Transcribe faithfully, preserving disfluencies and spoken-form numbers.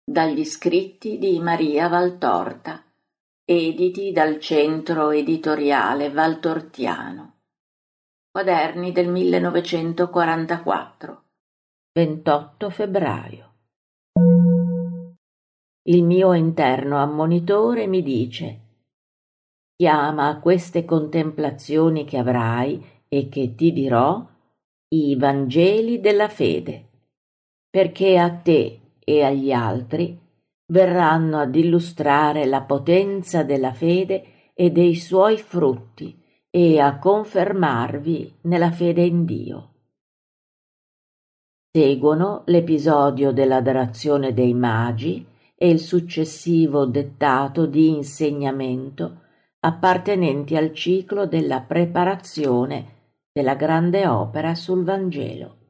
Dagli scritti di Maria Valtorta, editi dal Centro Editoriale Valtortiano. Quaderni del millenovecentoquarantaquattro. ventotto febbraio. Il mio interno ammonitore mi dice: chiama a queste contemplazioni che avrai e che ti dirò i Vangeli della fede, perché a te e agli altri verranno ad illustrare la potenza della fede e dei suoi frutti e a confermarvi nella fede in Dio. Seguono l'episodio dell'adorazione dei magi e il successivo dettato di insegnamento appartenenti al ciclo della preparazione della grande opera sul Vangelo.